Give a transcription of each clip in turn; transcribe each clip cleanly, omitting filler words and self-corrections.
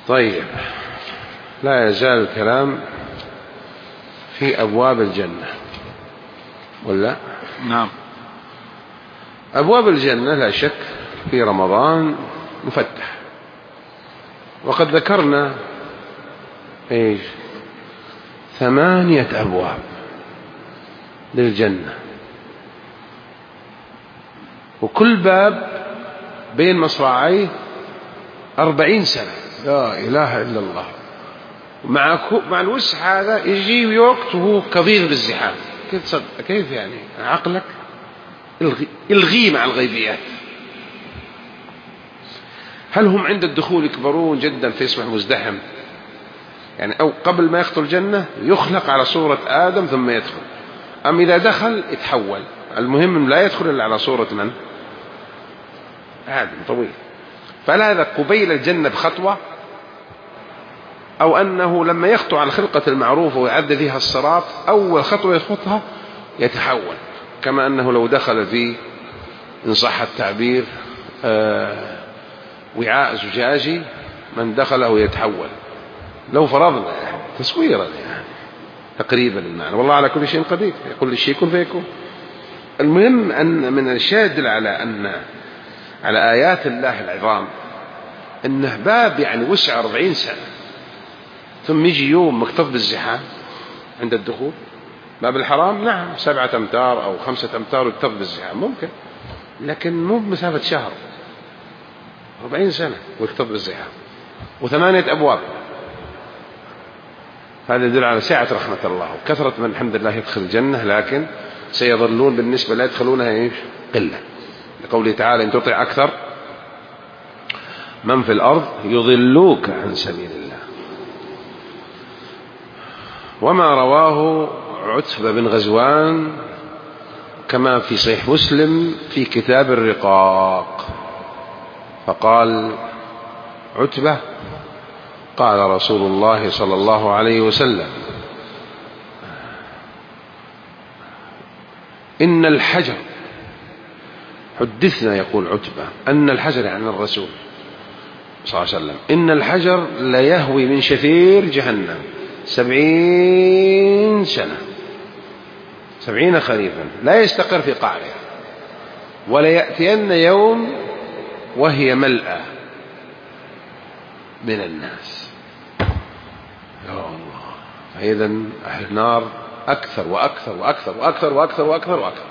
طيب، لا يزال الكلام في أبواب الجنة ولا؟ نعم. أبواب الجنة لا شك في رمضان مفتح، وقد ذكرنا 8 أبواب للجنة، وكل باب بين مصراعيه 40 سنة. لا إله إلا الله. مع الوسع هذا يجي وقت وهو كظيظ بالزحام. كيف تصدق؟ كيف يعني عقلك الغي مع الغيبيات. هل هم عند الدخول يكبرون جدا فيصبح مزدحم؟ يعني أو قبل ما يدخل الجنة يخلق على صورة آدم ثم يدخل، أم إذا دخل يتحول؟ المهم لا يدخل إلا على صورة من؟ آدم طويل. فهل هذا قبيل الجنة بخطوة، أو أنه لما يخطو على الخلقة المعروفة ويعد فيها الصراط أول خطوة يخطها يتحول، كما أنه لو دخل في، إن صح التعبير، وعاء زجاجي من دخله يتحول، لو فرضنا يعني تصويرا يعني تقريبا المعنى، والله على كل شيء قدير، كل شيء يكون فيكون. المهم أن من الشيء يدل على آيات الله العظام أنه باب يعني وسع 40 سنة، ثم يجي يوم مكتظ بالزحام عند الدخول. باب الحرام نعم 7 أمتار أو 5 أمتار يكتظ بالزحام ممكن، لكن مو بمسافة شهر، 40 سنة ويكتظ بالزحام، و8 أبواب. هذا يدل على سعة رحمة الله وكثرة من الحمد لله يدخل الجنة، لكن سيظلون بالنسبة لا يدخلونها قلة، لقوله تعالى: إن تطع أكثر من في الأرض يضلوك عن سبيل الله. وما رواه عتبة بن غزوان كما في صحيح مسلم في كتاب الرقاق، فقال عتبة: قال رسول الله صلى الله عليه وسلم: إن الحجر، حدثنا يقول عتبة أن الحجر يعني الرسول صلى الله عليه وسلم، إن الحجر ليهوي من شفير جهنم 70 سنة 70 خريفا لا يستقر في قعرها، وليأتين يوم وهي ملأى من الناس. يا الله. فإذا أهل النار أكثر وأكثر وأكثر وأكثر وأكثر وأكثر وأكثر.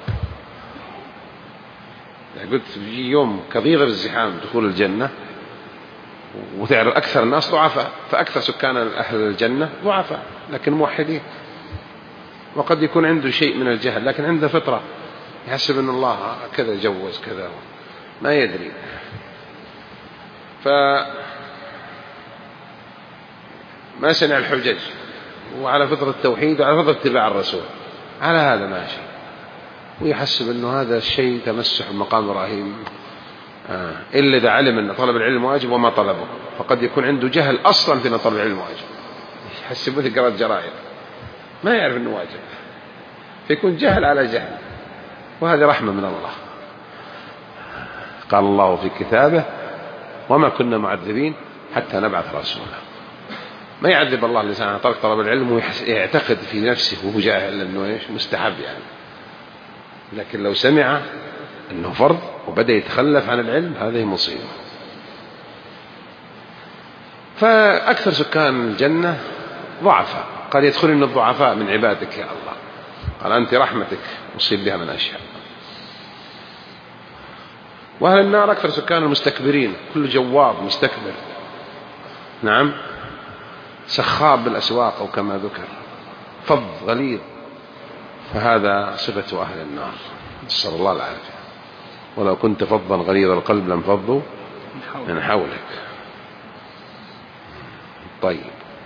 يعني قلت يجي يوم كبير بالزحام دخول الجنة، وتعرف أكثر الناس ضعفاء، فأكثر سكان أهل الجنة ضعفاء لكن موحدين، وقد يكون عنده شيء من الجهل لكن عنده فطرة، يحسب أن الله كذا جوز كذا، ما يدري. ما سمع الحجج، وعلى فطرة التوحيد وعلى فطرة اتباع الرسول، على هذا ماشي، ويحسب أنه هذا الشيء تمسح بمقام إبراهيم، إلا إذا علم أن طلب العلم واجب وما طلبه، فقد يكون عنده جهل أصلا في أن طلب العلم واجب، يحسب مثل قراءة جرائد ما يعرف أنه واجب، فيكون جهل على جهل، وهذه رحمة من الله. قال الله في كتابه: وما كنا معذبين حتى نبعث رسولا. ما يعذب الله الإنسان على ترك طلب العلم ويعتقد في نفسه وهو جاهل أنه مستحب يعني، لكن لو سمع أنه فرض وبدأ يتخلف عن العلم هذه مصيبة. فأكثر سكان الجنة ضعفاء، قال: يدخلن الضعفاء من عبادك يا الله، قال: أنت رحمتك أصيب بها من أشاء. وأهل النار أكثر سكان المستكبرين، كل جواب مستكبر، نعم، سخاب بالأسواق أو كما ذكر، فظ غليظ، فهذا صفة أهل النار، نسأل الله العافية. ولو كنت فظا غليظ القلب لانفضوا من حولك. طيب،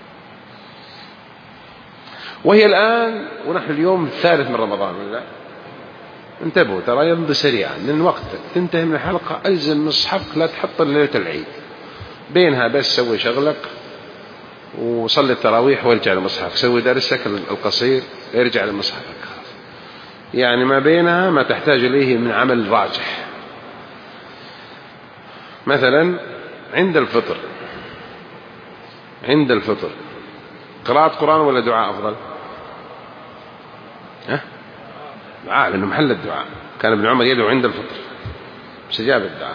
وهي الآن ونحن اليوم 3 من رمضان، ولا انتبهوا ترى يمضي سريعا، من وقتك تنتهي من الحلقة ألزم مصحفك، لا تحط ليلة العيد، بينها بس سوي شغلك وصلي التراويح وارجع لمصحفك، سوي درسك القصير ارجع لمصحفك، يعني ما بينها ما تحتاج إليه من عمل راجح. مثلا عند الفطر عند الفطر قراءة قرآن ولا دعاء أفضل؟ دعاء، لأنه محل الدعاء. كان ابن عمر يدعو عند الفطر استجاب الدعاء.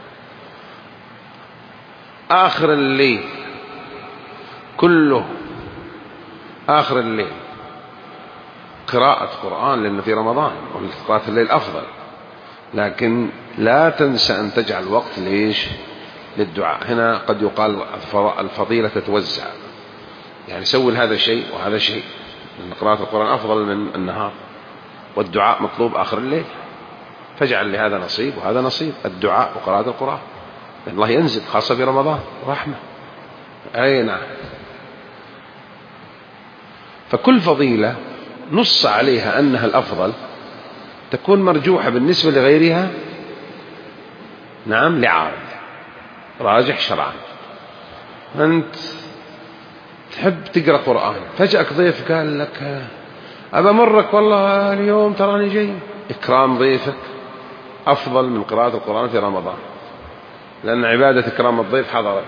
آخر الليل كله، آخر الليل قراءة قرآن، لأنه في رمضان وقراءة الليل أفضل، لكن لا تنسى أن تجعل وقت ليش؟ للدعاء. هنا قد يقال الفضيلة تتوزع، يعني سوي هذا شيء وهذا شيء، لأن قراءة القرآن أفضل من النهار، والدعاء مطلوب آخر الليل، فاجعل لهذا نصيب وهذا نصيب، الدعاء وقراءة القرآن، لأن الله ينزل خاصة في رمضان رحمة. أي نعم. فكل فضيلة نص عليها أنها الأفضل تكون مرجوحة بالنسبة لغيرها، نعم، لعارض راجح شرعا. أنت تحب تقرأ قرآن، فجأة ضيف قال لك أبا مرك والله اليوم تراني جاي، إكرام ضيفك أفضل من قراءة القرآن في رمضان، لأن عبادة إكرام الضيف حضرت.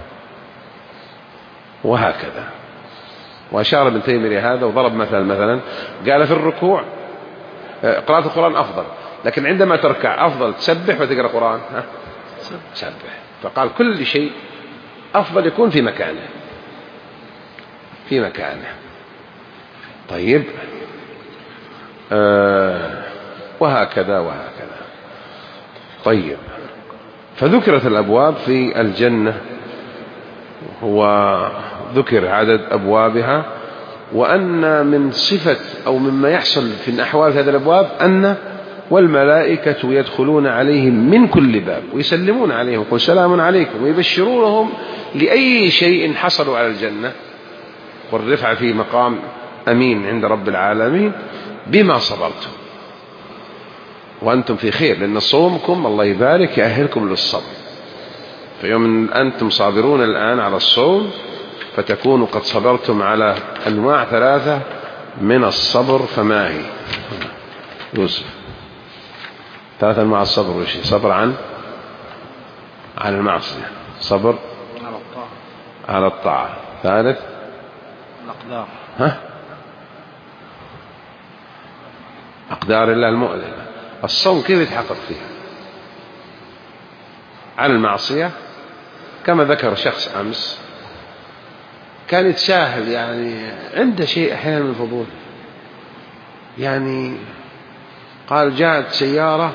وهكذا. وأشار ابن تيمية هذا وضرب مثلا قال في الركوع قراءة القرآن أفضل، لكن عندما تركع أفضل تسبح وتقرأ قرآن؟ تسبح. فقال كل شيء أفضل يكون في مكانه، في مكانه. طيب، وهكذا وهكذا. طيب، فذكرت الأبواب في الجنة، وذكر عدد أبوابها، وأن من صفة أو مما يحصل في أحوال هذه الأبواب أن والملائكة يدخلون عليهم من كل باب ويسلمون عليهم ويقول سلام عليكم، ويبشرونهم لأي شيء حصلوا على الجنة والرفع في مقام أمين عند رب العالمين بما صبرتم، وأنتم في خير، لأن صومكم الله يبارك يأهلكم للصبر. فيوم أنتم صابرون الآن على الصوم فتكونوا قد صبرتم على أنواع 3 من الصبر. فما هي يوسف؟ 3 أنواع الصبر وش؟ صبر عن المعصية، صبر على الطاعة، ثالث الأقدار. أقدار الله المؤلمة. الصوم كيف يتحقق فيها؟ عن المعصية، كما ذكر شخص أمس كان يتساهل، يعني عنده شيء أحيانا من الفضول، يعني قال جاءت سيارة،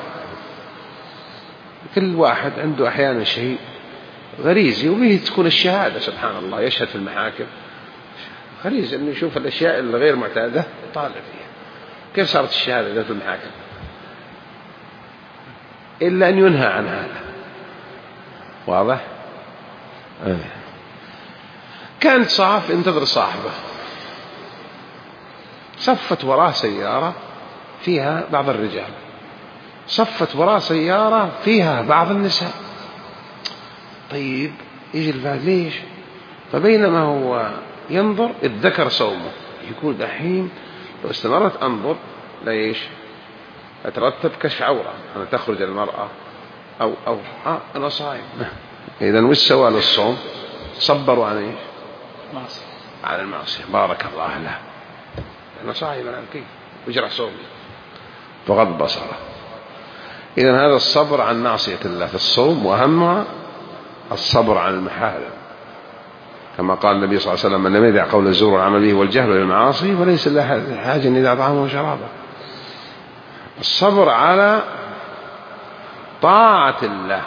كل واحد عنده أحيانا شيء غريزي وبه تكون الشهادة، سبحان الله، يشهد في المحاكم غريز أنه يشوف الأشياء الغير معتادة طالع فيها. كيف صارت الشهادة ذات المحاكم؟ إلا أن ينهى عن هذا. واضح؟ كانت صاف انتظر صاحبه، صفت وراه سيارة فيها بعض الرجال، صفت وراه سيارة فيها بعض النساء. طيب يجي البال ليش؟ فبينما هو ينظر اتذكر صومه، يقول دحين لو استمرت أنظر ليش أترتب كشف عورة، أنا تخرج المرأة أو أنا صايم. إذن وش سوى للصوم؟ صبروا عن إيش؟ على المعصية. بارك الله له، أنا صايم الآن كيف وجرح صومي، فغض بصره. إذن هذا الصبر عن معصية الله في الصوم، وأهمها الصبر عن المحارم، كما قال النبي صلى الله عليه وسلم: من لم يدع قول الزور والعمل به والجهل بالمعاصي فليس له حاجة أن يدع طعامه وشرابه. الصبر على طاعة الله،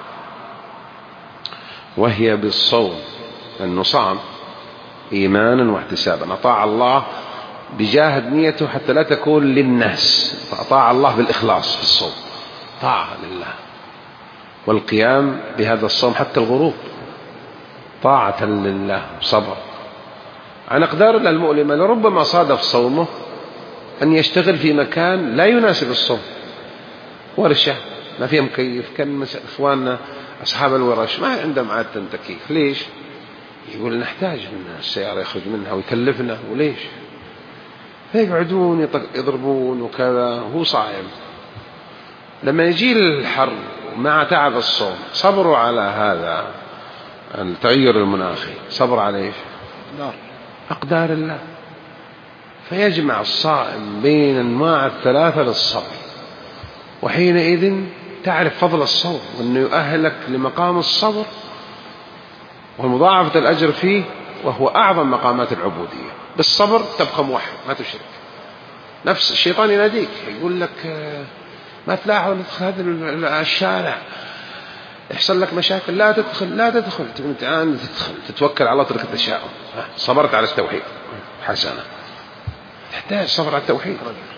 وهي بالصوم، أنه صام إيمانا واحتسابا، أطاع الله بجاهد نيته حتى لا تكون للناس، فأطاع الله بالإخلاص في الصوم، طاعة لله. والقيام بهذا الصوم حتى الغروب طاعة لله، صبر عن أقدار الله المؤلمة. لربما صادف صومه أن يشتغل في مكان لا يناسب الصوم، ورشة ما فيها مكيف، كان إخواننا أصحاب الورش ما عندهم عادة تكييف، ليش؟ يقول نحتاج من السيارة يخرج منها ويكلفنا، وليش؟ فيقعدون يضربون وكذا، هو صائم. لما يجي الحر مع تعب الصوم صبروا على هذا التغير المناخي، صبر عليه أقدار الله. فيجمع الصائم بين أنواع الثلاثة للصبر، وحينئذ تعرف فضل الصوم وأنه يؤهلك لمقام الصبر ومضاعفة الأجر فيه، وهو أعظم مقامات العبودية. بالصبر تبقى موحد ما تشرك. نفس الشيطان يناديك يقول لك ما تلاحظ تدخل هذا الشارع يحصل لك مشاكل، لا تدخل لا تدخل، الآن تدخل تتوكل على الله ترك التشاؤم. صبرت على التوحيد حسنة. تحتاج صبر على التوحيد.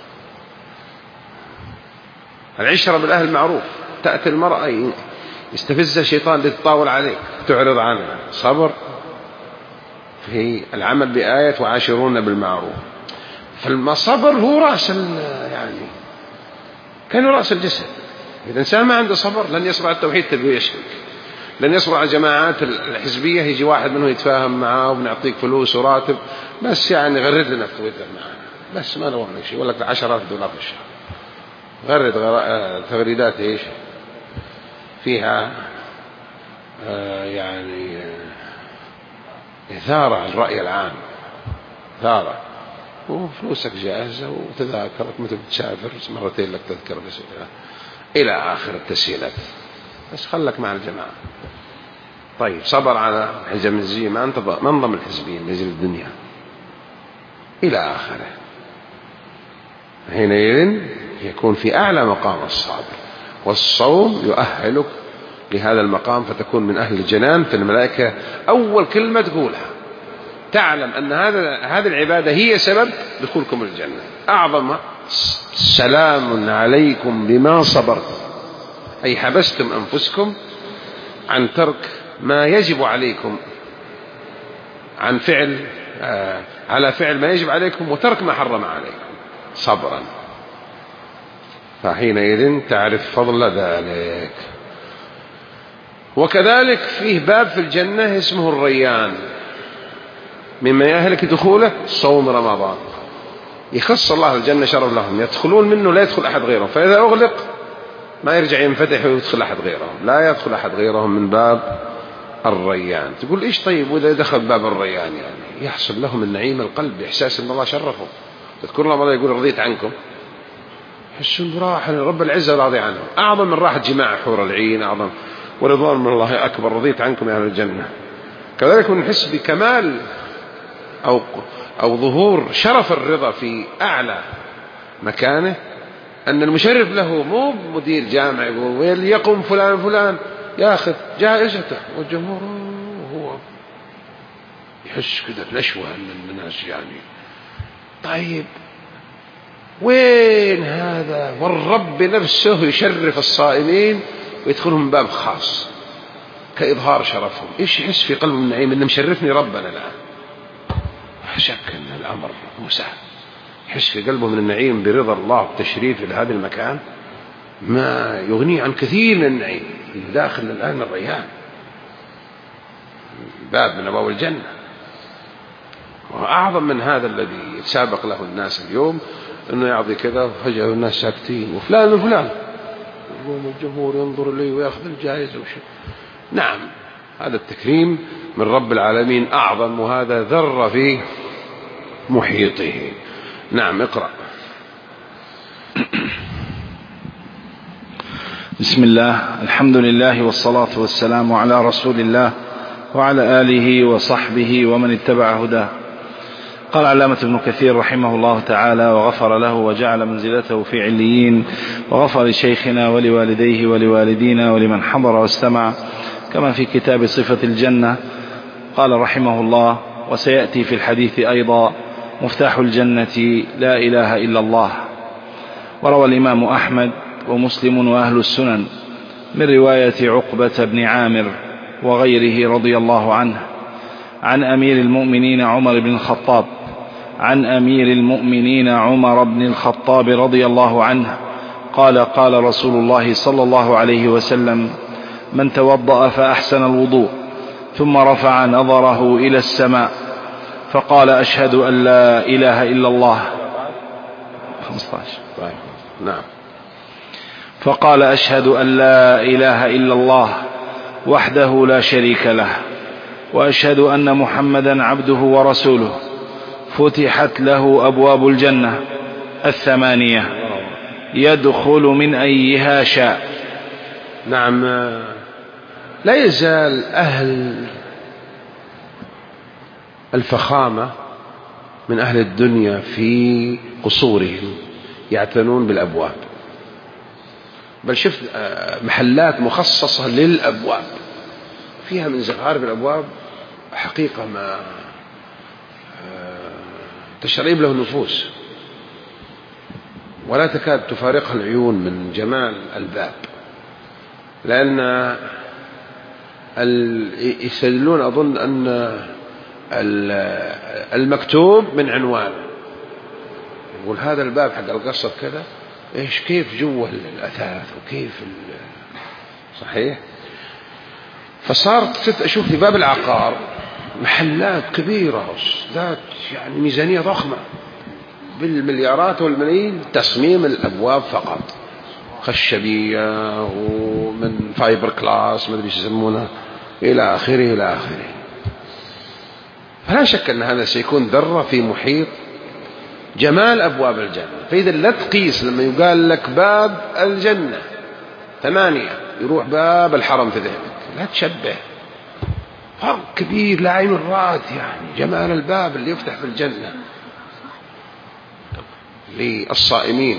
العشرة بالأهل معروف. تأتي المرأة يستفزها الشيطان لتطاول عليك تعرض عنها، صبر في العمل بآية وعاشرون بالمعروف. فالصبر هو رأس يعني كان رأس الجسد. إذا الإنسان ما عنده صبر لن يصبر على التوحيد تبيه يشرك، لن يصبر على الجماعات الحزبية يجي واحد منه يتفاهم معاه وبنعطيك فلوس وراتب بس يعني غرد لنا في تويتر معنا بس ما نروح شيء، يقول لك $10,000 في الشهر. غرد تغريدات ايش فيها يعني إثارة الرأي العام، إثارة، وفلوسك جاهزة وتذاكرك مثل تسافر مرتين لك تذكر بس إلى آخر التسهيلات. بس خلك مع الجماعة. طيب صبر على الحزمزية ما انضم الحزبين لأجل الدنيا إلى آخره. حينئذ يكون في أعلى مقام الصبر، والصوم يؤهلك لهذا المقام فتكون من أهل الجنان. في الملائكة أول كلمة تقولها تعلم أن هذه العبادة هي سبب دخولكم الجنة. أعظم سلام عليكم بما صبرتم، أي حبستم أنفسكم عن ترك ما يجب عليكم، عن فعل على فعل ما يجب عليكم وترك ما حرم عليكم صبرا. فحينئذ تعرف فضل ذلك. وكذلك فيه باب في الجنة اسمه الريان، مما يأهلك دخوله صوم رمضان. يخص الله الجنة شرف لهم، يدخلون منه لا يدخل أحد غيرهم، فإذا أغلق ما يرجع ينفتح ويدخل أحد غيرهم، لا يدخل أحد غيرهم من باب الريان. تقول إيش طيب وإذا دخل باب الريان يعني يحصل لهم النعيم القلب، إحساس أن الله شرفهم. تذكرون الله يقول رضيت عنكم، يحسون براحة رب العزة راضي عنهم، أعظم من راحة جماع حور العين، أعظم ورضوان من الله أكبر. رضيت عنكم يا أهل الجنة. كذلك نحس بكمال أو ظهور شرف الرضا في أعلى مكانه، أن المشرف له مو مدير جامع يقول وليقم فلان فلان ياخذ جائزته، والجمهور هو يحس كذا بنشوة من الناس يعني. طيب وين هذا؟ والرب نفسه يشرف الصائمين ويدخلهم من باب خاص كإظهار شرفهم. إيش يحس في قلبه من النعيم؟ إنه مشرفني ربنا الآن. شك أن الأمر مو سهل. يحس في قلبه من النعيم برضا الله وتشريف لهذا المكان ما يغنيه عن كثير من النعيم داخل الآن الريان، باب من أبواب الجنة. وأعظم من هذا الذي يتسابق له الناس اليوم أنه يعطي كذا وفجأة الناس ساكتين وفلان وفلان، يقوم الجمهور ينظر إليه ويأخذ الجائزة وشيء. نعم هذا التكريم من رب العالمين أعظم، وهذا ذر في محيطه. نعم اقرأ. بسم الله، الحمد لله والصلاة والسلام على رسول الله وعلى آله وصحبه ومن اتبع هداه. قال علامة ابن كثير رحمه الله تعالى وغفر له وجعل منزلته في عليين، وغفر لشيخنا ولوالديه ولوالدينا ولمن حضر واستمع، كما في كتاب صفة الجنة. قال رحمه الله: وسيأتي في الحديث أيضا مفتاح الجنة لا إله إلا الله. وروى الإمام أحمد ومسلم وأهل السنن من رواية عقبة بن عامر وغيره رضي الله عنه عن أمير المؤمنين عمر بن الخطاب، عن أمير المؤمنين عمر بن الخطاب رضي الله عنه قال: قال رسول الله صلى الله عليه وسلم: من توضأ فأحسن الوضوء ثم رفع نظره إلى السماء فقال: أشهد أن لا إله إلا الله. 15. نعم. فقال: أشهد أن لا إله إلا الله وحده لا شريك له وأشهد أن محمدا عبده ورسوله فتحت له أبواب الجنة 8 يدخل من أيها شاء. نعم. لا يزال أهل الفخامة من أهل الدنيا في قصورهم يعتنون بالأبواب، بل شفت محلات مخصصة للأبواب فيها من زخارف الأبواب حقيقة ما تشريب له النفوس، ولا تكاد تفارقها العيون من جمال الباب، لأن يستدلون أظن أن المكتوب من عنوان، يقول هذا الباب حق القصر كذا، إيش كيف جوه الأثاث وكيف صحيح. فصارت أشوف في باب العقار محلات كبيرة ذات يعني ميزانية ضخمة بالمليارات والملايين تصميم الأبواب فقط، خشبية ومن فايبر كلاس ما أدري ايش يسمونه إلى آخره إلى آخره. فلا شك أن هذا سيكون ذرة في محيط جمال أبواب الجنة. فإذا لا تقيس لما يقال لك باب الجنة 8 يروح باب الحرم في ذهنك، لا تشبه، فرق كبير لا عين رأت. يعني جمال الباب اللي يفتح في الجنة للصائمين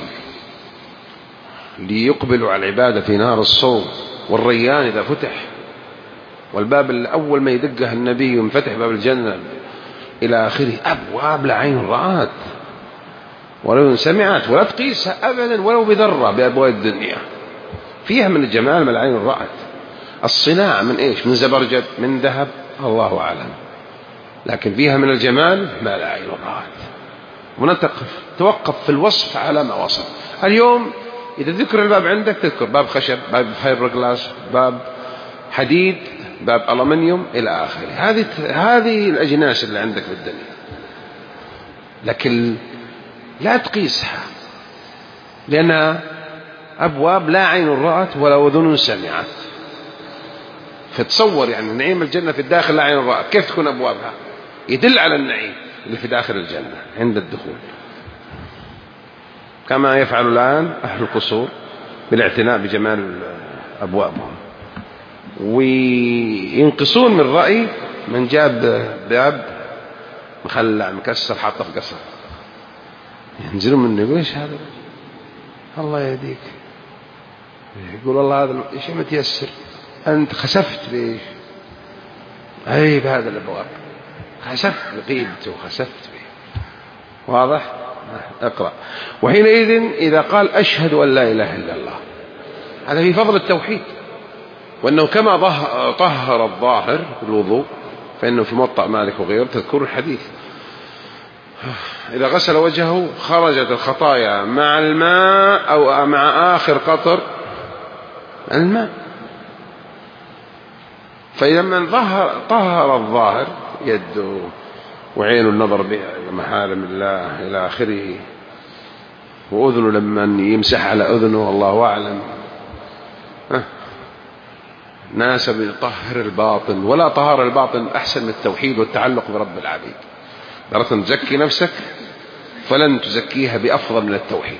ليقبلوا على العبادة في نهار الصوم، والريان إذا فتح، والباب اللي أول ما يدقه النبي ومفتح باب الجنة إلى آخره، أبواب لا عين رأت ولو سمعت، ولا تقيسها أبدا ولو بذرة بأبواب الدنيا. فيها من الجمال ما لا عين رأت. الصناعة من إيش؟ من زبرجد، من ذهب، الله أعلم، لكن فيها من الجمال ما لا عين رأت. توقف في الوصف على ما وصف. اليوم إذا ذكر الباب عندك تذكر باب خشب، باب فايبر جلاس، باب حديد، باب ألمنيوم إلى آخره. هذه الأجناس اللي عندك في الدنيا، لكن لا تقيسها لأنها أبواب لا عين رأت ولا أذن سمعت. فتصور يعني نعيم الجنة في الداخل لا عين رأت، كيف تكون أبوابها؟ يدل على النعيم اللي في داخل الجنة عند الدخول، كما يفعل الآن أهل القصور بالاعتناء بجمال أبوابهم. وينقصون من رأي من جاب باب مخلع مكسر حاطه في قصر، ينزلون منه يقول ايش هذا؟ الله يهديك. يقول والله هذا شيء متيسر، أنت خسفت ليش؟ أي بهذا الأبواب خسفت بقيمته وخسفت به. واضح؟ اقرأ. وحينئذ إذا قال أشهد أن لا إله إلا الله، هذا في فضل التوحيد، وأنه كما طهر الظاهر بالوضوء، فإنه في موطأ مالك وغيره تذكر الحديث إذا غسل وجهه خرجت الخطايا مع الماء أو مع آخر قطر الماء. فإذا من طهر الظاهر يده وعين النظر بها إلى محارم الله إلى آخره، وأذنه لما يمسح على أذنه والله أعلم، ناسب يطهر الباطن. ولا طهر الباطن أحسن من التوحيد والتعلق برب العبيد. أردت أن تزكي نفسك فلن تزكيها بأفضل من التوحيد.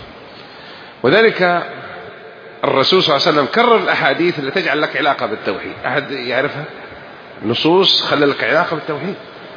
وذلك الرسول صلى الله عليه وسلم كرر الأحاديث التي تجعل لك علاقة بالتوحيد. أحد يعرفها؟ نصوص خلى لك علاقة بالتوحيد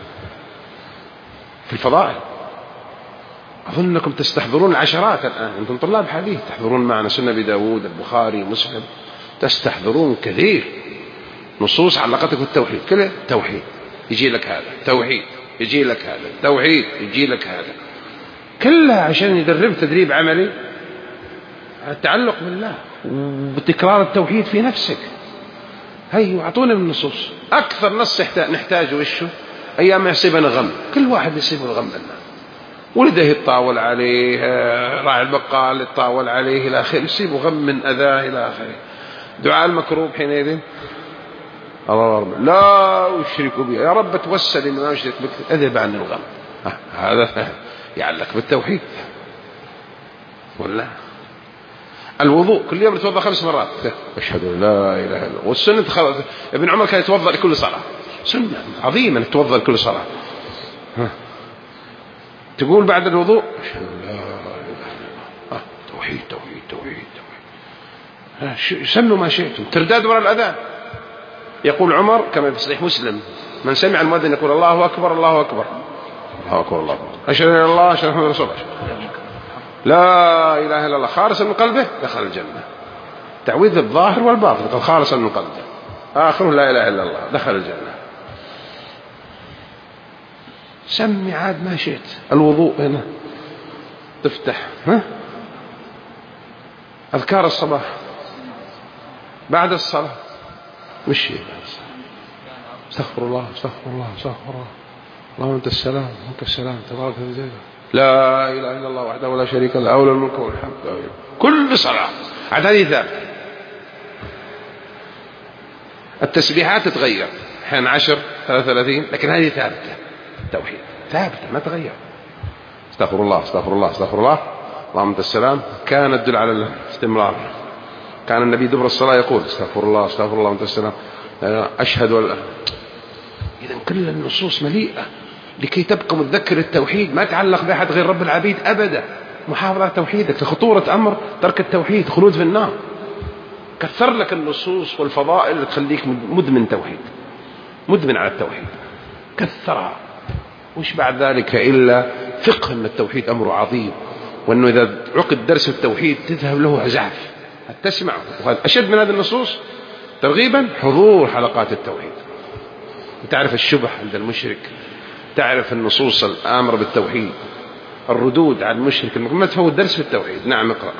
في الفضائل. أظن أنكم تستحضرون العشرات الآن، أنتم طلاب حديث تحضرون معنا سنة أبي داود، البخاري، مسلم، تستحضرون كثير نصوص علقتك بالتوحيد. كله توحيد يجي لك هذا، توحيد يجي لك هذا، توحيد يجي لك هذا، كلها عشان يدرب تدريب عملي التعلق بالله وتكرار التوحيد في نفسك. هيا أعطونا من النصوص. أكثر نص نحتاجه وشه أيام يصيبنا غم، كل واحد يصيبه الغم لنا، ولده يتطاول عليه، راعي البقال يتطاول عليه إلى آخره، يصيبه غم من أذاه إلى آخره. دعاء المكروب حينئذ الله لا أشرك به، يا رب توسل إنه ما أشرك بك أذهب عن الغم. هذا يعلق بالتوحيد. ولا الوضوء كل يوم يتوضأ 5 مرات، أشهد أن لا إله إلا الله. والسنة ابن عمر كان يتوضأ لكل صلاة، سنة عظيمة أن تتوضأ لكل صلاة. تقول بعد الوضوء توحيد توحيد توحيد توحيد، سموا ما شئتم. ترداد وراء الأذان. يقول عمر كما في صحيح مسلم: من سمع المؤذن يقول الله أكبر الله أكبر الله أكبر الله أكبر، أشهد أن لا إله إلا الله أشهد أن محمدا رسول الله، لا إله إلا الله، خالصا من قلبه، دخل الجنة. تعويذ الظاهر والباطن، قال خالصا من قلبه، آخره لا إله إلا الله، دخل الجنة. سمي عاد ما شئت. الوضوء هنا تفتح أذكار الصباح بعد الصلاة، وش هي بعد الصلاة؟ استغفر الله استغفر الله استغفر الله، اللهم أنت السلام وأنت السلام تبارك وتعالى، لا إله إلا الله وحده لا شريك له له الملك والحمد كل صلاة. عاد هذه ثابتة. التسبيحات تتغير أحيانا 10 33، لكن هذه ثابتة. توحيد ثابتة ما تغير. استغفر الله استغفر الله استغفر الله، اللهم أنت السلام، كانت تدل على الاستمرار. كان النبي دبر الصلاة يقول استغفر الله استغفر الله وأنت السلام، أشهد أن. إذا كل النصوص مليئة لكي تبقى متذكر التوحيد، ما تعلق بأحد غير رب العبيد أبدا. محافظة على توحيدك، لخطورة أمر ترك التوحيد خلود في النار. كثر لك النصوص والفضائل اللي تخليك مدمن توحيد، مدمن على التوحيد، كثرها. وش بعد ذلك إلا فقه أن التوحيد أمر عظيم، وأنه إذا عقد درس التوحيد تذهب له عزاف تسمع. وهذا أشد من هذه النصوص ترغيبا حضور حلقات التوحيد، وتعرف الشبه عند المشرك، تعرف النصوص الآمرة بالتوحيد، الردود على المشرك، ما تفوت درس في التوحيد. نعم اقرأ.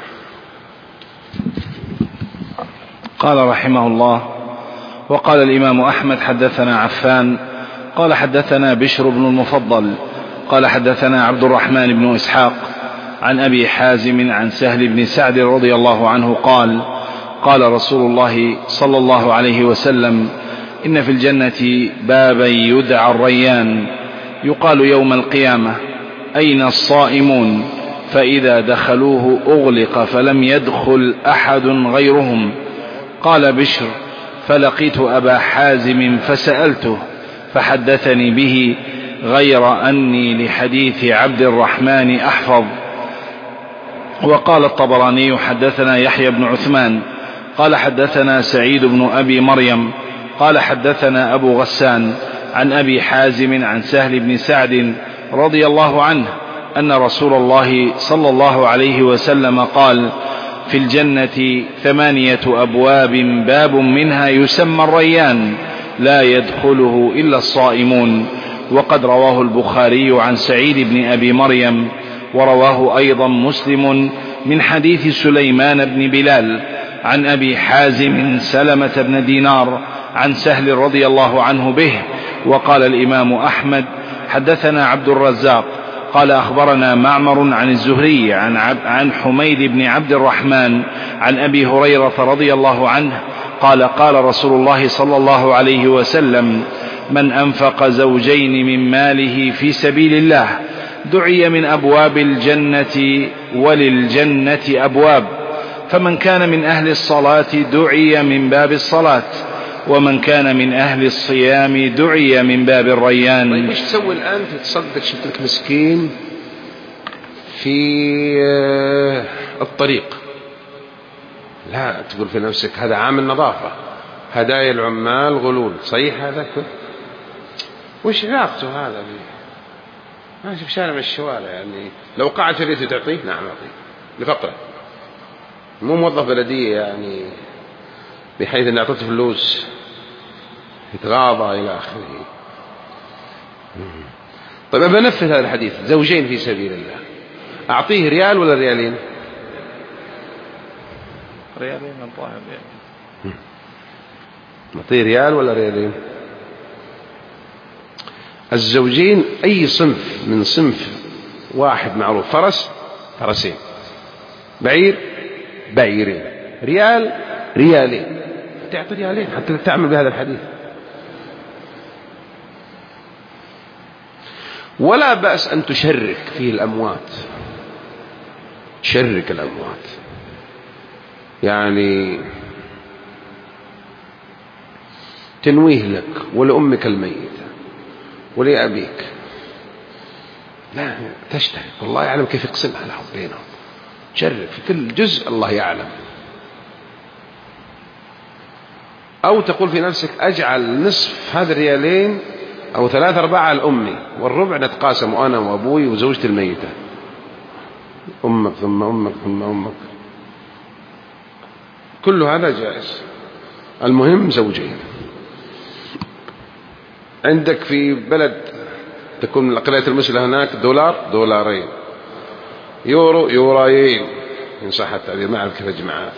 قال رحمه الله: وقال الإمام أحمد حدثنا عفان قال حدثنا بشر بن المفضل قال حدثنا عبد الرحمن بن إسحاق عن أبي حازم عن سهل بن سعد رضي الله عنه قال: قال رسول الله صلى الله عليه وسلم: إن في الجنة بابا يدعى الريان، يقال يوم القيامة: أين الصائمون؟ فإذا دخلوه أغلق فلم يدخل أحد غيرهم. قال بشر: فلقيت أبا حازم فسألته فحدثني به، غير أني لحديث عبد الرحمن أحفظ. وقال الطبراني: حدثنا يحيى بن عثمان قال حدثنا سعيد بن أبي مريم قال حدثنا أبو غسان عن أبي حازم عن سهل بن سعد رضي الله عنه أن رسول الله صلى الله عليه وسلم قال: في الجنة 8 أبواب، باب منها يسمى الريان، لا يدخله إلا الصائمون. وقد رواه البخاري عن سعيد بن أبي مريم، ورواه أيضا مسلم من حديث سليمان بن بلال عن أبي حازم سلمة بن دينار عن سهل رضي الله عنه به. وقال الإمام أحمد حدثنا عبد الرزاق قال أخبرنا معمر عن الزهري عن حميد بن عبد الرحمن عن أبي هريرة رضي الله عنه قال: قال رسول الله صلى الله عليه وسلم: من أنفق زوجين من ماله في سبيل الله دعي من أبواب الجنة، وللجنة أبواب، فمن كان من أهل الصلاة دعي من باب الصلاة، ومن كان من أهل الصيام دعي من باب الريان. طيب ايش تسوي الآن؟ تتصدق، شفت لك مسكين في الطريق، لا تقول في نفسك هذا عامل نظافة، هدايا العمال غلول، صحيح هذا؟ وش علاقته هذا ماشي في شارع من الشوارع؟ يعني لو قاعد في بيته تعطيه؟ نعم أعطيه لفقره، مو موظف بلدية يعني بحيث أن أعطته فلوس يتغاضى إلى آخره. طيب أبى أنفذ هذا الحديث: زوجين في سبيل الله، أعطيه ريال ولا ريالين؟ ريالين الظاهر يعني. أعطيه ريال ولا ريالين؟ الزوجين أي صنف من صنف واحد معروف، فرس فرسين، بعير بعيرين، ريال ريالين، تعطي ريالين حتى تعمل بهذا الحديث. ولا بأس أن تشرك فيه الأموات، تشرك الأموات، يعني تنويه لك ولأمك الميتة ولأبيك، لا تجتهد، والله يعلم كيف يقسمها لهم بينهم، جرب في كل جزء الله يعلم. أو تقول في نفسك أجعل نصف هذه الريالين أو 3/4 لأمي والربع نتقاسم أنا وأبوي وزوجتي الميتة، أمك ثم أمك ثم أمك، كل هذا جائز. المهم زوجين. عندك في بلد تكون من الأقليات المسلمة هناك $، $2، يورو، يورايين، إن صح التعبير، ما أعرف كيف أجمعها.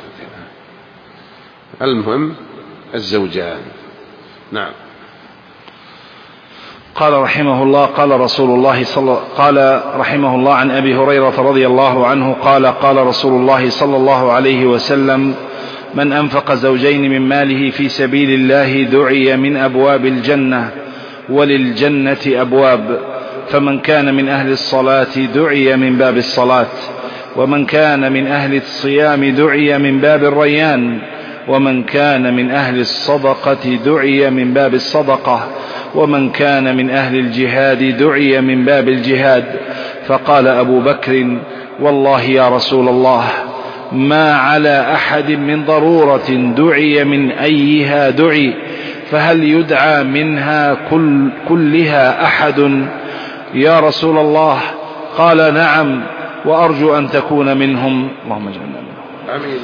المهم الزوجان. نعم. قال رحمه الله قال رسول الله قال رحمه الله عن أبي هريرة رضي الله عنه قال قال رسول الله صلى الله عليه وسلم: من أنفق زوجين من ماله في سبيل الله دعي من أبواب الجنة، وللجنة أبواب، فمن كان من أهل الصلاة دعي من باب الصلاة، ومن كان من أهل الصيام دعي من باب الريان، ومن كان من أهل الصدقة دعي من باب الصدقة، ومن كان من أهل الجهاد دعي من باب الجهاد. فقال أبو بكر: والله يا رسول الله ما على أحد من ضرورة دعي من أيها دعي، فهل يدعى منها كلها أحد يا رسول الله؟ قال: نعم، وأرجو أن تكون منهم، اللهم اجعلنا منهم. آمين.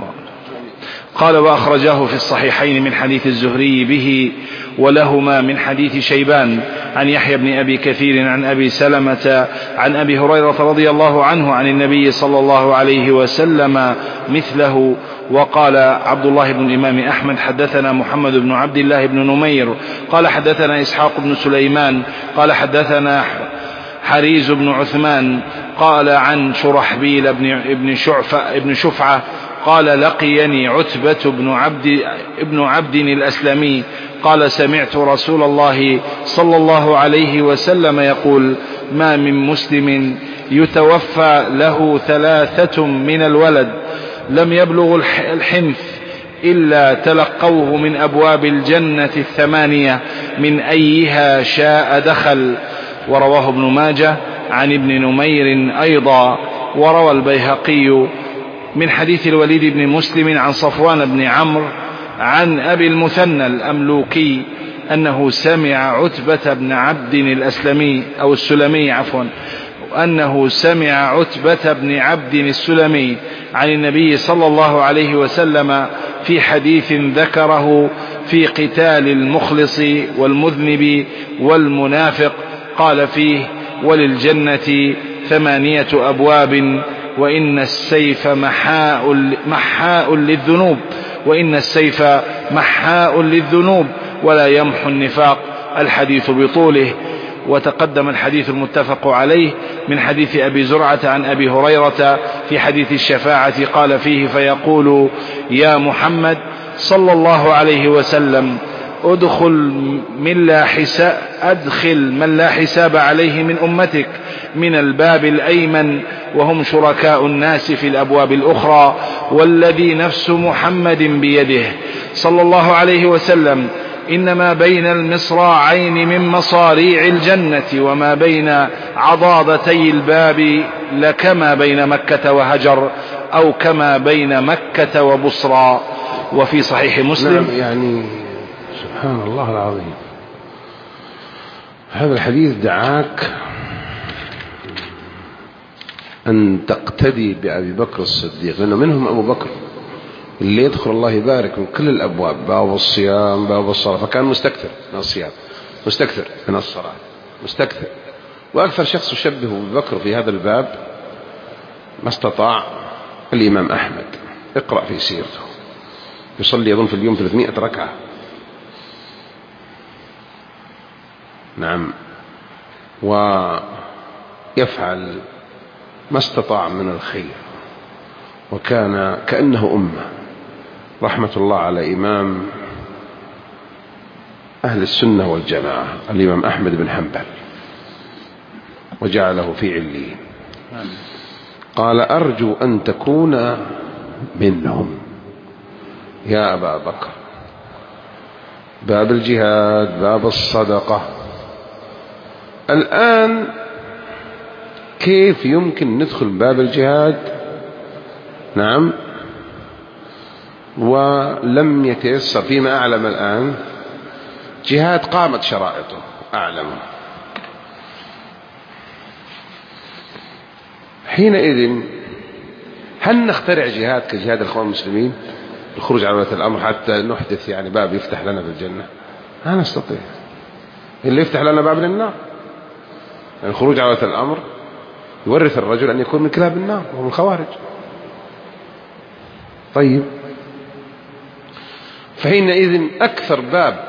قال: وأخرجاه في الصحيحين من حديث الزهري به، ولهما من حديث شيبان عن يحيى بن أبي كثير عن أبي سلمة عن أبي هريرة رضي الله عنه عن النبي صلى الله عليه وسلم مثله. وقال عبد الله بن الإمام أحمد: حدثنا محمد بن عبد الله بن نمير قال حدثنا إسحاق بن سليمان قال حدثنا حريز بن عثمان قال عن شرحبيل بن شفعة قال: لقيني عتبة بن عبد الأسلمي قال: سمعت رسول الله صلى الله عليه وسلم يقول: ما من مسلم يتوفى له 3 من الولد لم يبلغ الحنث إلا تلقوه من أبواب الجنة 8 من أيها شاء دخل. ورواه ابن ماجه عن ابن نمير أيضا. وروى البيهقي من حديث الوليد بن مسلم عن صفوان بن عمرو عن أبي المثنى الأملوكي أنه سمع عتبة بن عبد الأسلمي أو السلمي أنه سمع عتبة بن عبد السلمي عن النبي صلى الله عليه وسلم في حديث ذكره في قتال المخلص والمذنب والمنافق، قال فيه: وللجنة 8 أبواب، وإن السيف محاء للذنوب ولا يمحو النفاق. الحديث بطوله. وتقدم الحديث المتفق عليه من حديث أبي زرعة عن أبي هريرة في حديث الشفاعة قال فيه: فيقول: يا محمد صلى الله عليه وسلم أدخل من لا حساب عليه من أمتك من الباب الأيمن، وهم شركاء الناس في الأبواب الأخرى، والذي نفس محمد بيده صلى الله عليه وسلم إنما بين المصراعين من مصاريع الجنة وما بين عضاضتي الباب لكما بين مكة وهجر، أو كما بين مكة وبصرى. وفي صحيح مسلم. نعم، يعني سبحان الله العظيم، هذا الحديث دعاك أن تقتدي بأبي بكر الصديق، لأنه منهم أبو بكر اللي يدخل الله يبارك من كل الأبواب، باب الصيام، باب الصلاة، فكان مستكثر من الصيام، مستكثر من الصلاة، مستكثر. وأكثر شخص يشبه أبو بكر في هذا الباب ما استطاع الإمام أحمد. اقرأ في سيرته، يصلي يظن في اليوم 300 ركعة. نعم، ويفعل ما استطاع من الخير، وكان كأنه أمة. رحمة الله على إمام أهل السنة والجماعة الإمام أحمد بن حنبل، وجعله في عليين. قال: أرجو أن تكون منهم يا أبا بكر. باب الجهاد، باب الصدقة. الآن كيف يمكن ندخل باب الجهاد؟ نعم، ولم يتيسر فيما أعلم الآن جهاد قامت شرائطه أعلم. حينئذ هل نخترع جهاد كجهاد الإخوان المسلمين، الخروج على ولاة الأمر، حتى نحدث يعني باب يفتح لنا في الجنة؟ لا نستطيع. اللي يفتح لنا باب للنار، يعني الخروج على ولاة الأمر يورث الرجل أن يكون من كلاب النار ومن الخوارج. طيب، فحينئذ أكثر باب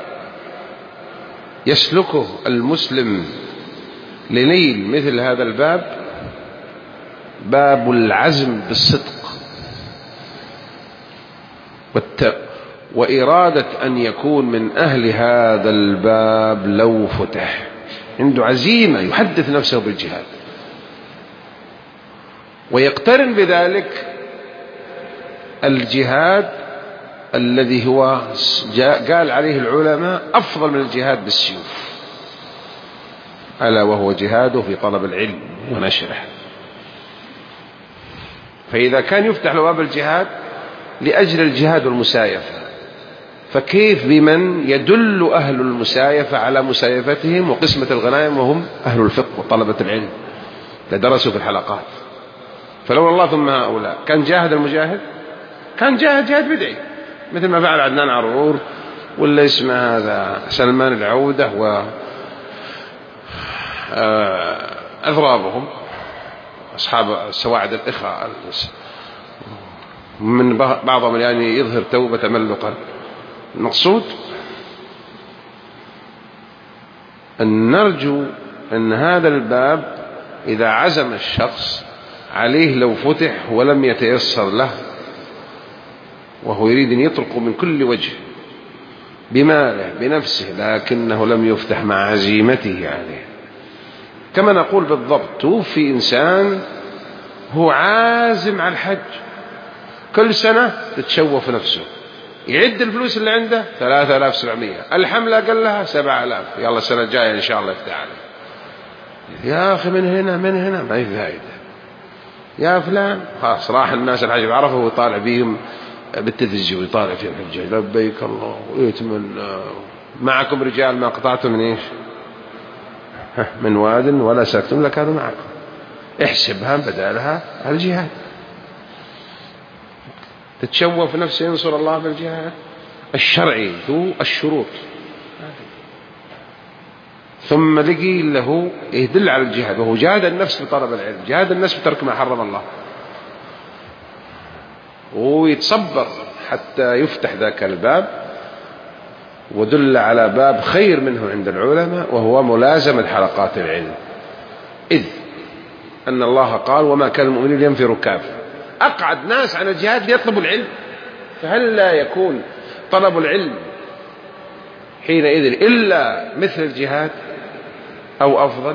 يسلكه المسلم لنيل مثل هذا الباب باب العزم بالصدق وإرادة أن يكون من أهل هذا الباب لو فتح، عنده عزيمة يحدث نفسه بالجهاد، ويقترن بذلك الجهاد الذي هو قال عليه العلماء أفضل من الجهاد بالسيوف، ألا وهو جهاده في طلب العلم ونشره. فإذا كان يفتح له باب الجهاد لأجل الجهاد والمسايفة، فكيف بمن يدل أهل المسايفة على مسايفتهم وقسمة الغنائم وهم أهل الفقه وطلبة العلم لدرسوا في الحلقات؟ فلولا الله ثم هؤلاء كان جاهد المجاهد، كان جاهد بدعي، مثل ما فعل عدنان عرور ولا اسمه هذا سلمان العودة وأضرابهم أصحاب السواعد الإخاء، من بعضهم يعني يظهر توبة ملقا. المقصود أن نرجو أن هذا الباب إذا عزم الشخص عليه لو فتح ولم يتيسر له وهو يريد أن يطرق من كل وجه بماله بنفسه لكنه لم يفتح مع عزيمته عليه. كما نقول بالضبط، توفي إنسان هو عازم على الحج، كل سنة تتشوف نفسه، يعد الفلوس اللي عنده 3700، الحملة قال لها 7000، يلا السنة الجاية إن شاء الله يفتح عليه. يا أخي من هنا ما هي فائدة يا فلان، خلاص راح الناس الحج عرفه ويطالع بيهم بالتلفزيون، يطالع فيهم الحجاج لبيك الله ويتمنى معكم رجال ما قطعتم من إيش من واد ولا سكتم لكانوا معكم، احسبها بدالها الجهاد. تتشوف نفسه ينصر الله بالجهاد الشرعي ذو الشروط، ثم لقي له يدل على الجهاد، وهو جاهد النفس بطلب العلم، جاهد النفس بترك ما حرم الله، ويتصبر حتى يفتح ذاك الباب، ودل على باب خير منه عند العلماء وهو ملازمة حلقات العلم، إذ أن الله قال وما كان المؤمنين ينفروا كافة، أقعد ناس عن الجهاد ليطلبوا العلم، فهل لا يكون طلب العلم حينئذ إلا مثل الجهاد أو أفضل؟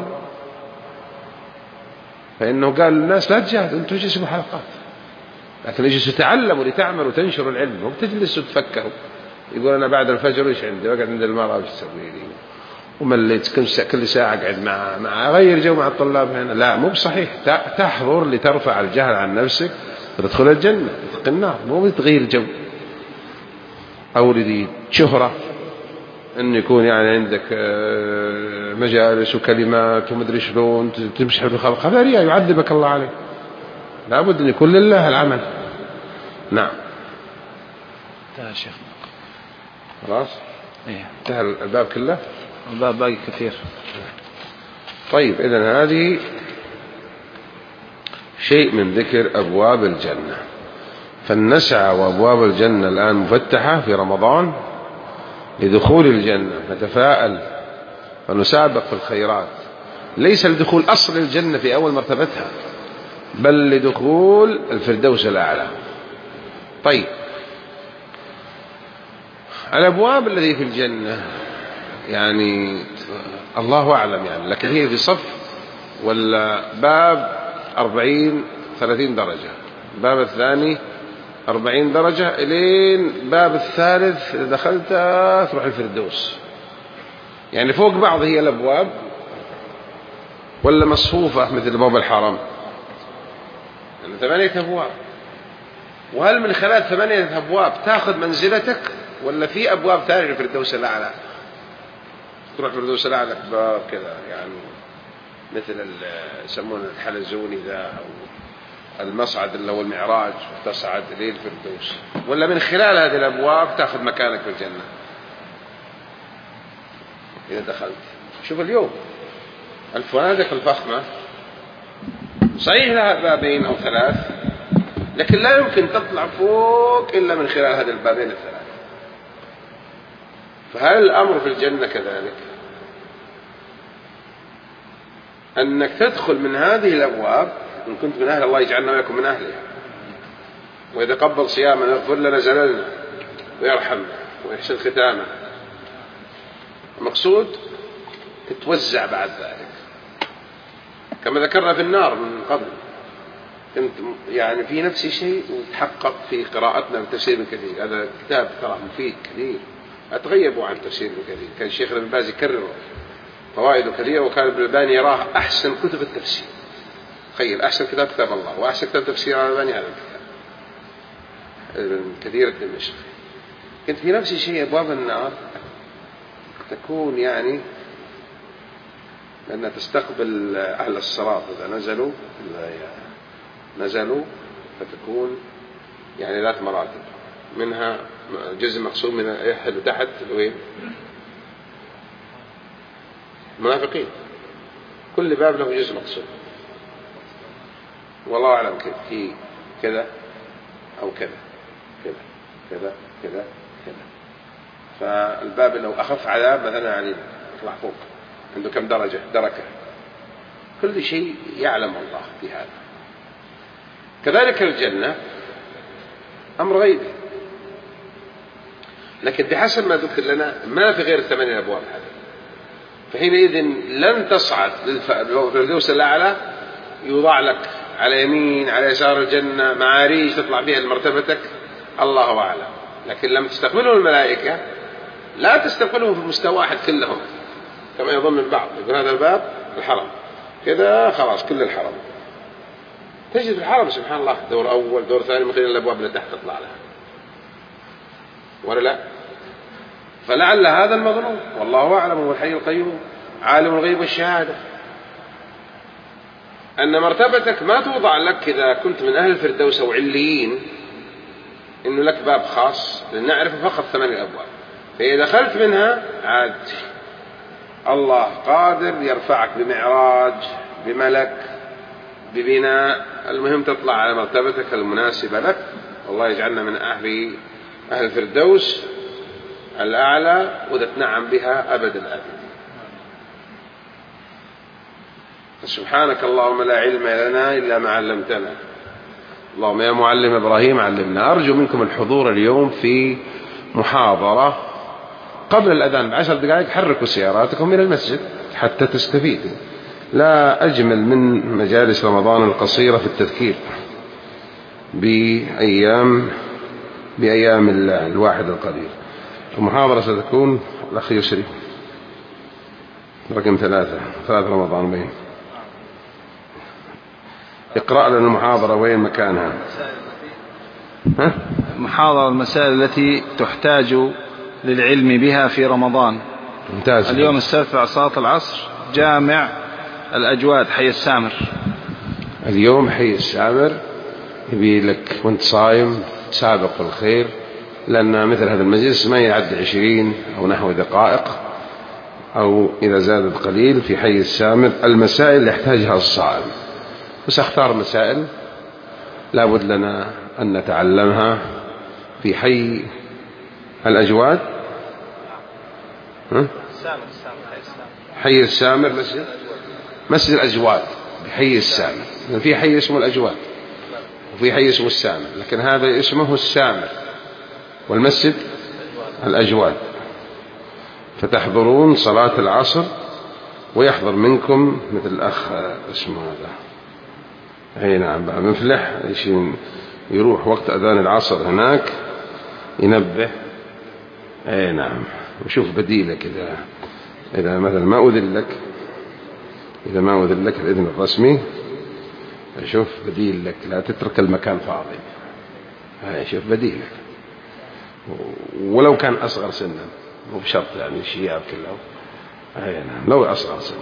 فإنه قال للناس لا تجاهدوا، أنتم اجلسوا حلقات، لكن اجلسوا تعلموا لتعملوا وتنشروا العلم، وبتجلسوا تفكروا. يقول أنا بعد الفجر إيش عندي؟ وقعد عند المرأة وش تسوي لي؟ ومليت كل ساعة أقعد مع غير جو مع الطلاب هنا. لا، مو بصحيح. تحضر لترفع الجهل عن نفسك وتدخل الجنة تتقي النار، مو تغير جو أو لدي شهرة أن يكون يعني عندك مجالس وكلمات ومدري شلون تمشي بالخلق، هذا رياء يعذبك الله عليه. لابد أن يكون لله العمل. نعم. انتهى شيخ. خلاص؟ إيه. انتهى الباب كله؟ الباب باقي كثير. طيب، إذن هذه شيء من ذكر أبواب الجنة. فلنسعى وأبواب الجنة الآن مفتحة في رمضان لدخول الجنة، نتفاءل ونسابق في الخيرات، ليس لدخول أصل الجنة في أول مرتبتها، بل لدخول الفردوس الأعلى. طيب، الأبواب التي في الجنة يعني الله أعلم يعني، لكن هي في صف ولا باب 40-30 درجة، الباب الثاني 40 درجة إلين باب الثالث إذا دخلت تروح الفردوس. يعني فوق بعض هي الأبواب ولا مصفوفة مثل باب الحرم؟ يعني 8 أبواب. وهل من خلال 8 أبواب تأخذ منزلتك ولا في أبواب ثانية للفردوس الأعلى؟ تروح الفردوس الأعلى باب كذا يعني مثل يسمونه الحلزوني ذا أو المصعد اللي هو المعراج وتصعد إلى الفردوس، ولا من خلال هذه الأبواب تأخذ مكانك في الجنة إذا دخلت؟ شوف اليوم الفنادق الفخمة صحيح لها بابين أو 3 لكن لا يمكن تطلع فوق إلا من خلال هذه البابين ال3. فهل الأمر في الجنة كذلك؟ أنك تدخل من هذه الأبواب إن كنت من أهل الله يجعلنا ويكون من أهلها، ويتقبل صيامنا ويغفر لنا زللنا ويرحمنا ويحسن ختامنا. المقصود تتوزع بعد ذلك كما ذكرنا في النار من قبل. كنت يعني في نفس الشيء وتحقق في قراءتنا في تفسير ابن كثير. هذا كتاب ترى مفيد كثير، أتغيبوا عن تفسير ابن كثير. كان الشيخ ابن باز يكرره فوائده كثيرة، وكان ابن الباني يراه أحسن كتب التفسير. تخيل أحسن كتاب كتاب الله وأحسن كتاب تفسير على الباني هذا الكتاب ابن كثير الدمشقي. كنت في نفس الشيء أبواب النار تكون يعني لأنها تستقبل أهل الصراط إذا نزلوا فتكون يعني 3 مراتب، منها جزء مقسوم من يحل تحت وين المنافقين، كل باب له جزء مقسوم والله أعلم كيف، في كذا أو كذا كذا كذا كذا كذا. فالباب لو أخف عذاب مثلا يعني يطلع فوق عنده كم دركة. كل شيء يعلم الله في هذا. كذلك الجنة أمر غيبي، لكن بحسب ما ذكر لنا ما في غير 8 أبواب هذه. فحينئذ لن تصعد للفردوس الأعلى يوضع لك على يمين على يسار الجنة معاريج تطلع بها لمرتبتك الله أعلم. لكن لم تستقبلهم الملائكة لا تستقبلهم في مستوى واحد كلهم كما يظن البعض، يقول هذا الباب الحرم كذا خلاص كل الحرم. تجد الحرم سبحان الله دور أول دور ثاني من خلال الأبواب اللي تحت تطلع لها ولا لا؟ فلعل هذا المظنون والله أعلم هو الحي القيوم عالم الغيب والشهادة، أن مرتبتك ما توضع لك إذا كنت من أهل الفردوس أو عليين إنه لك باب خاص لنعرف فقط 8 أبواب. فإذا دخلت منها عاد الله قادر يرفعك بمعراج بملك ببناء، المهم تطلع على مرتبتك المناسبة لك. والله يجعلنا من أهل الفردوس الأعلى وتتنعم بها أبد الآبد. سبحانك اللهم لا علم لنا إلا ما علمتنا. اللهم يا معلم إبراهيم علمنا. أرجو منكم الحضور اليوم في محاضرة قبل الأذان ب10 دقائق. حركوا سياراتكم إلى المسجد حتى تستفيدوا. لا أجمل من مجالس رمضان القصيرة في التذكير بأيام الواحد القدير. المحاضرة ستكون الأخ يسري رقم 3 رمضان بين. اقرأ لنا المحاضرة وين مكانها. محاضرة المسائل التي تحتاج للعلم بها في رمضان. ممتاز. اليوم السبت بعد صلاة العصر جامع الأجواد حي السامر. اليوم حي السامر يبي لك وانت صايم تسابق الخير، لأن مثل هذا المجلس ما يعد 20 أو نحو دقائق أو إذا زادت قليل في حي السامر. المسائل اللي يحتاجها الصائم، وسأختار مسائل لابد لنا أن نتعلمها في حي الأجواد. حي السامر مسجد الأجواد بحي السامر، لأن في حي اسمه الأجواد وفي حي اسمه السامر، لكن هذا اسمه السامر والمسجد الأجواد. فتحضرون صلاة العصر ويحضر منكم مثل الأخ اسمه هذا أي نعم مفلح يروح وقت أذان العصر هناك ينبه. اي نعم. وشوف بديلك إذا مثلا ما أذن لك، إذا ما أذن لك الإذن الرسمي، شوف بديل لك، لا تترك المكان فاضي. هاي شوف بديلك، ولو كان أصغر سنا، مو بشرط يعني الشياب كلهم. هاي نعم، لو أصغر سنا.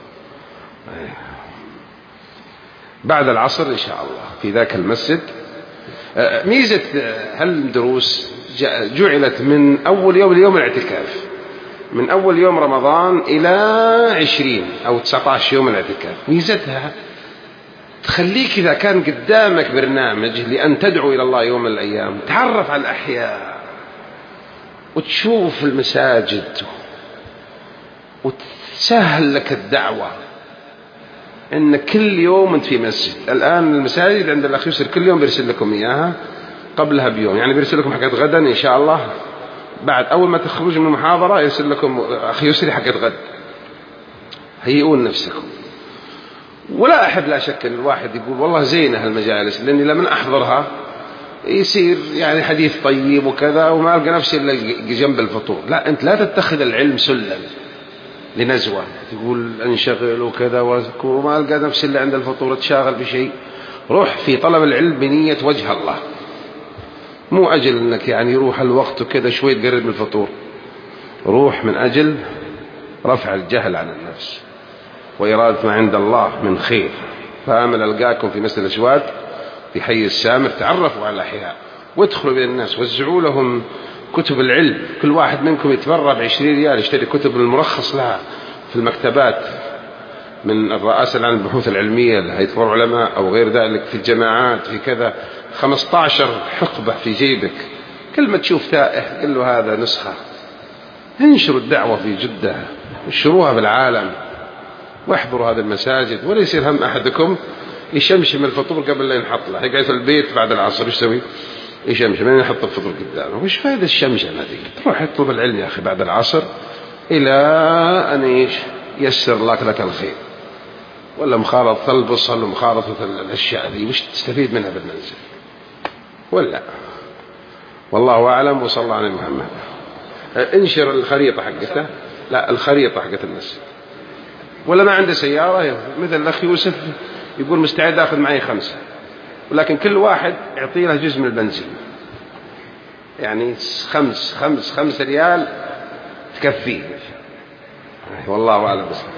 بعد العصر إن شاء الله في ذاك المسجد. ميزة هالدروس جعلت من أول يوم ليوم الاعتكاف، من أول يوم رمضان إلى 20 أو 19 يوم الاعتكاف. ميزتها تخليك إذا كان قدامك برنامج لأن تدعو إلى الله يوم من الأيام، تعرف على الأحياء وتشوف المساجد وتسهل لك الدعوة، إن كل يوم أنت في مسجد. الآن المساجد عند الأخ يسر كل يوم بيرسل لكم إياها قبلها بيوم، يعني بيرسل لكم حقت غدا إن شاء الله، بعد أول ما تخرج من المحاضرة يرسل لكم أخ يسري حقت غد، هيئون نفسكم. ولا أحب لا شك أن الواحد يقول والله زينة هالمجالس، لأني لمن أحضرها يصير يعني حديث طيب وكذا وما ألقى نفسي إلا جنب الفطور. لا، أنت لا تتخذ العلم سلم لنزوة تقول انشغل وكذا وما ألقى نفسي إلا عند الفطور تشاغل بشيء. روح في طلب العلم بنية وجه الله، مو أجل أنك يعني يروح الوقت وكذا شوي تقرب من الفطور. روح من أجل رفع الجهل عن النفس وإرادة ما عند الله من خير. فآمل ألقاكم في مسجد الأسواد في حي السامر، تعرفوا على الأحياء وادخلوا بين الناس، وزعوا لهم كتب العلم. كل واحد منكم يتبرع ب20 ريال يشتري كتب المرخص لها في المكتبات من الرئاسة الآن البحوث العلمية لهيئة فروع العلماء أو غير ذلك، في الجامعات في كذا. 15 حقبة في جيبك، كل ما تشوف تائه قل له هذا نسخة. انشروا الدعوة في جدة، انشروها بالعالم، واحضروا هذه المساجد. ولا يصير هم أحدكم يشمشم الفطور قبل لا ينحط له، يقعد في البيت بعد العصر ايش يسوي؟ يشمشم، يعني يحط الفطور قدامه. وش فائدة الشمشم هذه؟ روح اطلب العلم يا أخي بعد العصر إلى أن يسر لك الخير. ولا مخالطة البصل ومخالطة الأشياء ذي وش تستفيد منها بالمنزل؟ ولا والله أعلم. وصلى الله على محمد. انشر الخريطة حقته، لا الخريطة حقت المسجد. ولا ما عنده سيارة مثل الأخ يوسف يقول مستعد أخذ معي 5، ولكن كل واحد يعطي له جزء من البنزين، يعني 5 ريال تكفيه. والله أعلم.